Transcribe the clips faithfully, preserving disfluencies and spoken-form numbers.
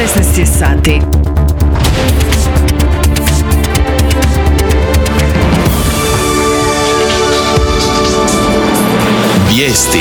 šesnaest je sati. Vijesti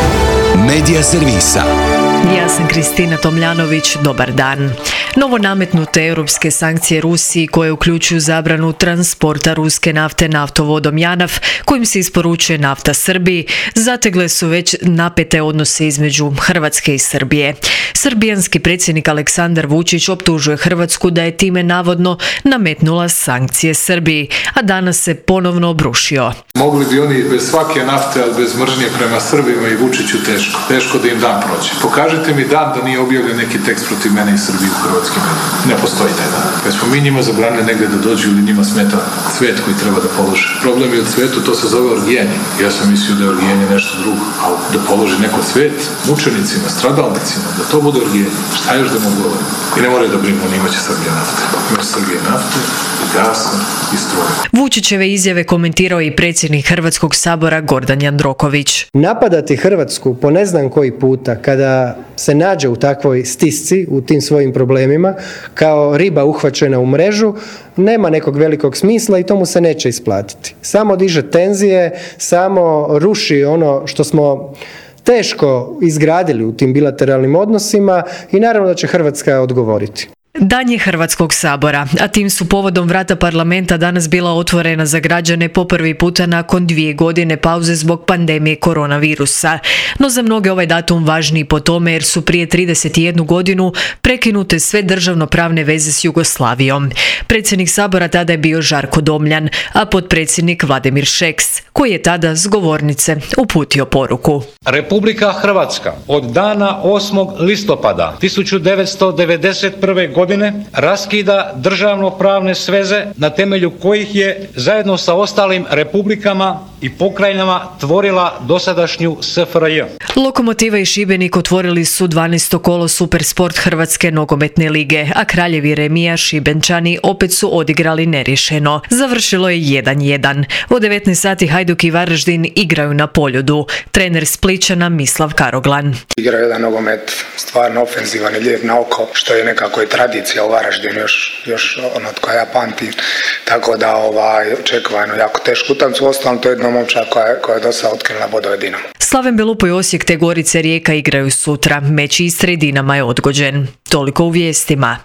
Medija servisa. Ja sam Kristina Tomljanović, dobar dan. Novo nametnute europske sankcije Rusiji koje uključuju zabranu transporta ruske nafte naftovodom Janaf kojim se isporučuje nafta Srbiji, zategle su već napete odnose između Hrvatske i Srbije. Srbijanski predsjednik Aleksandar Vučić optužuje Hrvatsku da je time navodno nametnula sankcije Srbiji, a danas se ponovno obrušio. Mogli bi oni bez svake nafte, ali bez mržnje prema Srbima i Vučiću teško. Teško da im dan prođe. Pokažite mi dan da nije objavljen neki tekst protiv mene i Srbije u hrvatskim medijima. Ne postoji taj dan. Kad smo mi njima zabranili negdje da dođu ili njima smeta cvet koji treba da polože. Problem je u cvetu, to se zove orgijenje. Ja sam mislio da je orgijenje nešto drugo. Ali da položi neko cvet mučenicima, stradalnicima, da to bude orgijenje. Šta još da mogu govoriti? I ne moraju da brinu, oni imaće Srbije nafte. Imaće Srbije nafte, i gasa, i struje. Vučićeve izjave komentirao i predsjednik Hrvatskog sabora Gordan Jandroković. Napadati Hrvatsku po ne znam koji puta kada se nađe u takvoj stisci, u tim svojim problemima, kao riba uhvaćena u mrežu, nema nekog velikog smisla i to mu se neće isplatiti. Samo diže tenzije, samo ruši ono što smo teško izgradili u tim bilateralnim odnosima i naravno da će Hrvatska odgovoriti. Dan je Hrvatskog sabora, a tim su povodom vrata parlamenta danas bila otvorena za građane po prvi puta nakon dvije godine pauze zbog pandemije koronavirusa. No za mnoge ovaj datum važniji po tome jer su prije trideset jednu godinu prekinute sve državno-pravne veze s Jugoslavijom. Predsjednik sabora tada je bio Žarko Domljan, a potpredsjednik Vladimir Šeks, koji je tada s govornice uputio poruku. Republika Hrvatska od dana osmog listopada tisuću devetsto devedeset prve godine raskida državno-pravne sveze na temelju kojih je zajedno sa ostalim republikama i pokrajinama tvorila dosadašnju S F R J. Lokomotiva i Šibenik otvorili su dvanaesto kolo Supersport Hrvatske nogometne lige, a Kraljevi remija Šibenčani opet su odigrali neriješeno. Završilo je jedan jedan. U devetnaest sati Hajduk i Varaždin igraju na Poljudu. Trener Splićana Mislav Karoglan. Igra jedan nogomet stvarno ofenzivan i lijep na oko, što je nekako i tradicija u Varaždinu još, još ono od koja ja pamtim. Tako da ovaj, očekujemo jednu jako tešku utakmicu, ostalom to je jedna momčad koja, koja je dosta otkrila bodove Dinamo. Slaven Belupo i Osijek te Gorice Rijeka igraju sutra. Meč Istre i Dinama je odgođen. Toliko u vijestima.